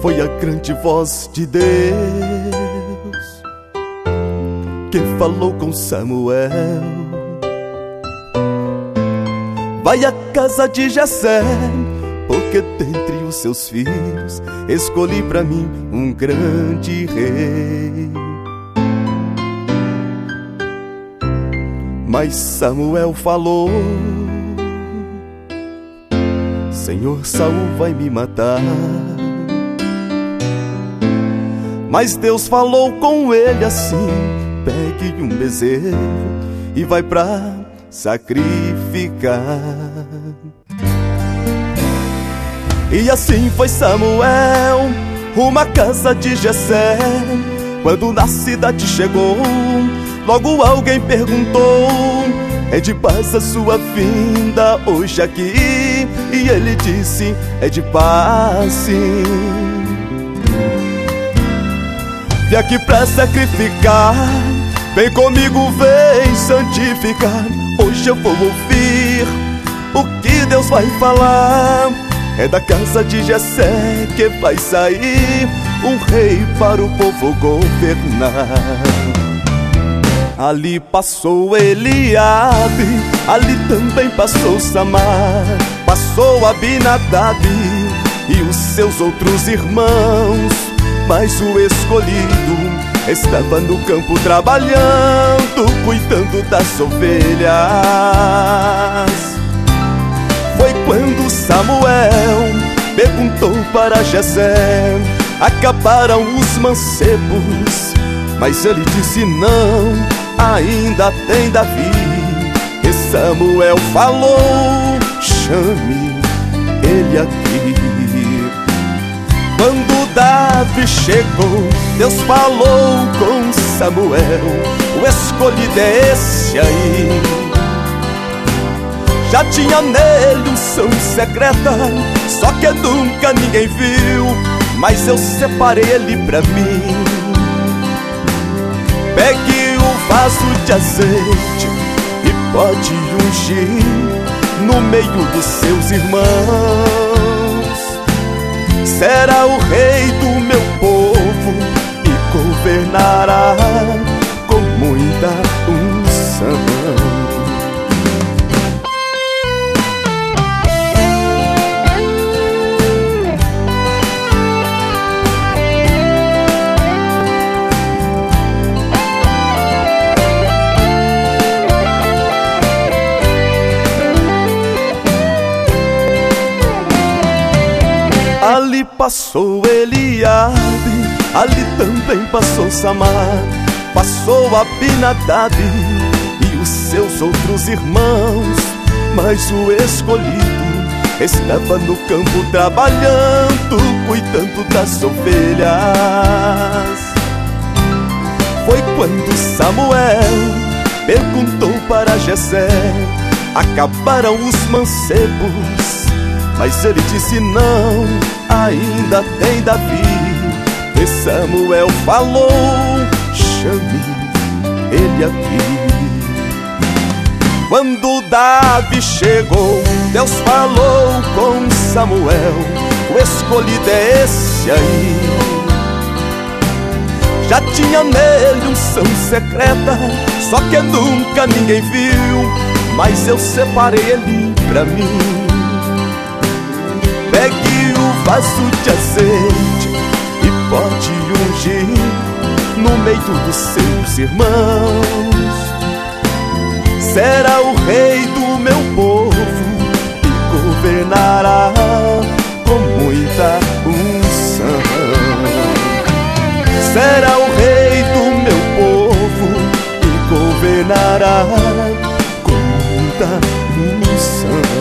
Foi a grande voz de Deus que falou com Samuel. Vai à casa de Jessé, porque dentre os seus filhos escolhi pra mim um grande rei. Mas Samuel falou: Senhor, Saul vai me matar. Mas Deus falou com ele assim: pegue um bezerro e vai pra sacrificar. E assim foi Samuel rumo à casa de Jessé. Quando na cidade chegou, logo alguém perguntou: é de paz a sua vinda hoje aqui? E ele disse: é de paz sim. Vim aqui pra sacrificar, vem comigo, vem santificar. Hoje eu vou ouvir o que Deus vai falar. É da casa de Jessé que vai sair um rei para o povo governar. Ali passou Eliabe, ali também passou Samar, passou Abinadab e os seus outros irmãos. Mas o escolhido estava no campo trabalhando, cuidando das ovelhas. Foi quando Samuel perguntou para Jessé: acabaram os mancebos? Mas ele disse: não, ainda tem Davi. E Samuel falou: chame ele aqui. Quando Davi chegou, Deus falou com Samuel: o escolhido é esse aí. Já tinha nele unção secreta, só que nunca ninguém viu, mas eu separei ele pra mim. Pegue o vaso de azeite e pode ungir no meio dos seus irmãos. Será o rei do meu povo e governará com muita unção. Ali passou Eliabe, ali também passou Samar, passou Abinadab e os seus outros irmãos. Mas o escolhido estava no campo trabalhando, cuidando das ovelhas. Foi quando Samuel perguntou para Jessé: acabaram os mancebos? Mas ele disse: não, ainda tem Davi. E Samuel falou: chame ele aqui. Quando Davi chegou, Deus falou com Samuel: o escolhido é esse aí. Já tinha nele unção secreta, só que nunca ninguém viu, mas eu separei ele pra mim. Pegue o vaso de azeite e pode ungir no meio dos seus irmãos. Será o rei do meu povo e governará com muita unção. Será o rei do meu povo e governará com muita unção.